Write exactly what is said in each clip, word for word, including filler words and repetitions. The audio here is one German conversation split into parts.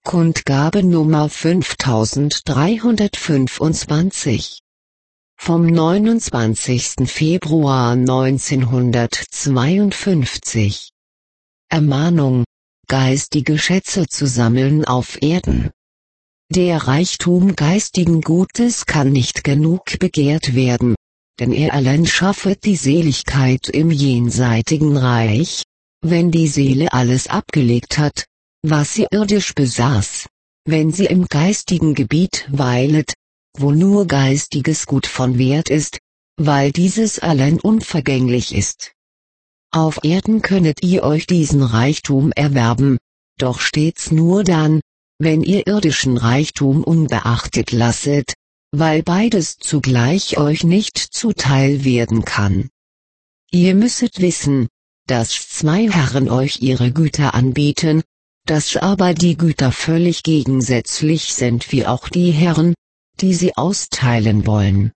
Kundgabe Nummer fünftausenddreihundertfünfundzwanzig. Vom neunundzwanzigsten Februar neunzehnhundertzweiundfünfzig. Ermahnung: Geistige Schätze zu sammeln auf Erden. Der Reichtum geistigen Gutes kann nicht genug begehrt werden, denn er allein schaffet die Seligkeit im jenseitigen Reich, wenn die Seele alles abgelegt hat, was sie irdisch besaß, wenn sie im geistigen Gebiet weilet, wo nur geistiges Gut von Wert ist, weil dieses allein unvergänglich ist. Auf Erden könnet ihr euch diesen Reichtum erwerben, doch stets nur dann, wenn ihr irdischen Reichtum unbeachtet lasset, weil beides zugleich euch nicht zuteil werden kann. Ihr müsset wissen, dass zwei Herren euch ihre Güter anbieten, dass aber die Güter völlig gegensätzlich sind wie auch die Herren, die sie austeilen wollen.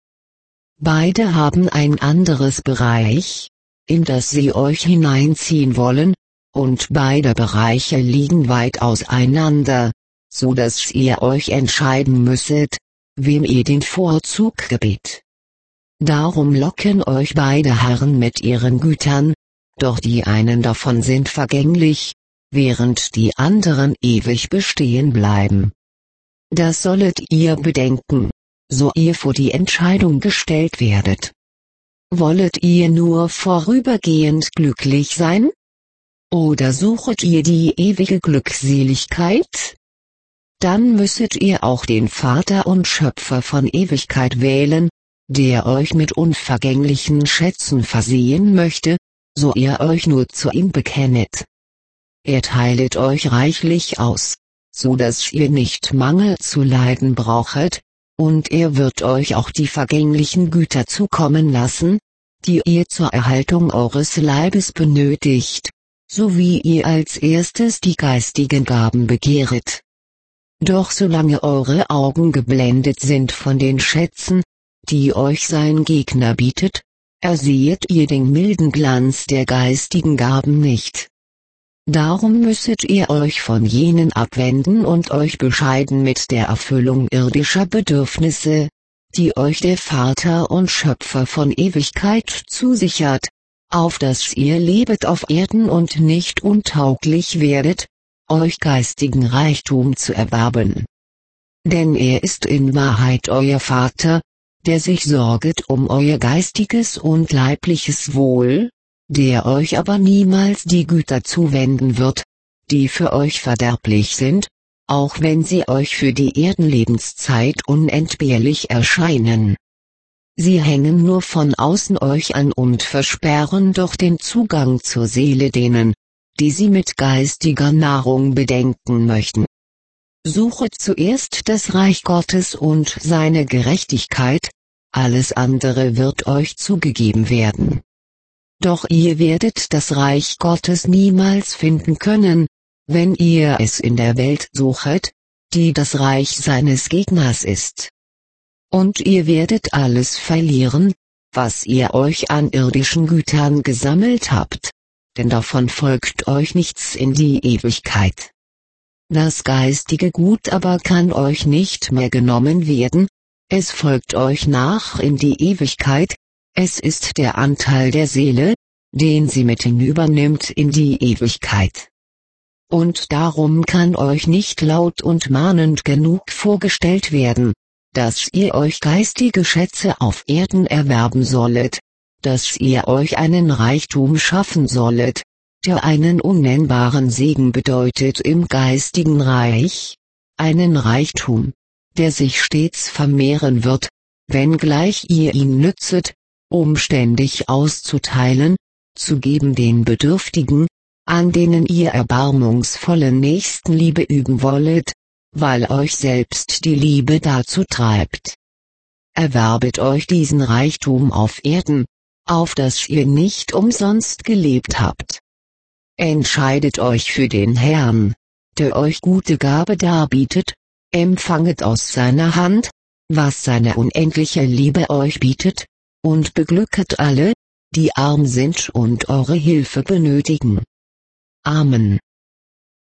Beide haben ein anderes Bereich, in das sie euch hineinziehen wollen, und beide Bereiche liegen weit auseinander, so dass ihr euch entscheiden müsset, wem ihr den Vorzug gebet. Darum locken euch beide Herren mit ihren Gütern, doch die einen davon sind vergänglich, während die anderen ewig bestehen bleiben. Das sollet ihr bedenken, so ihr vor die Entscheidung gestellt werdet. Wollet ihr nur vorübergehend glücklich sein? Oder suchet ihr die ewige Glückseligkeit? Dann müsset ihr auch den Vater und Schöpfer von Ewigkeit wählen, der euch mit unvergänglichen Schätzen versehen möchte, so ihr euch nur zu ihm bekennet. Er teilet euch reichlich aus, so dass ihr nicht Mangel zu leiden brauchet, und er wird euch auch die vergänglichen Güter zukommen lassen, die ihr zur Erhaltung eures Leibes benötigt, so wie ihr als erstes die geistigen Gaben begehret. Doch solange eure Augen geblendet sind von den Schätzen, die euch sein Gegner bietet, ersehet ihr den milden Glanz der geistigen Gaben nicht. Darum müsset ihr euch von jenen abwenden und euch bescheiden mit der Erfüllung irdischer Bedürfnisse, die euch der Vater und Schöpfer von Ewigkeit zusichert, auf dass ihr lebet auf Erden und nicht untauglich werdet, euch geistigen Reichtum zu erwerben. Denn er ist in Wahrheit euer Vater, der sich sorget um euer geistiges und leibliches Wohl, der euch aber niemals die Güter zuwenden wird, die für euch verderblich sind, auch wenn sie euch für die Erdenlebenszeit unentbehrlich erscheinen. Sie hängen nur von außen euch an und versperren doch den Zugang zur Seele denen, die sie mit geistiger Nahrung bedenken möchten. Suchet zuerst das Reich Gottes und seine Gerechtigkeit, alles andere wird euch zugegeben werden. Doch ihr werdet das Reich Gottes niemals finden können, wenn ihr es in der Welt suchet, die das Reich seines Gegners ist. Und ihr werdet alles verlieren, was ihr euch an irdischen Gütern gesammelt habt, denn davon folgt euch nichts in die Ewigkeit. Das geistige Gut aber kann euch nicht mehr genommen werden, es folgt euch nach in die Ewigkeit, es ist der Anteil der Seele, den sie mit hinübernimmt in die Ewigkeit. Und darum kann euch nicht laut und mahnend genug vorgestellt werden, dass ihr euch geistige Schätze auf Erden erwerben sollet, dass ihr euch einen Reichtum schaffen sollet, der einen unnennbaren Segen bedeutet im geistigen Reich, einen Reichtum, der sich stets vermehren wird, wenngleich ihr ihn nützet, um ständig auszuteilen, zu geben den Bedürftigen, an denen ihr erbarmungsvolle Nächstenliebe üben wollet, weil euch selbst die Liebe dazu treibt. Erwerbet euch diesen Reichtum auf Erden, auf dass ihr nicht umsonst gelebt habt. Entscheidet euch für den Herrn, der euch gute Gabe darbietet, empfanget aus seiner Hand, was seine unendliche Liebe euch bietet, und beglücket alle, die arm sind und eure Hilfe benötigen. Amen.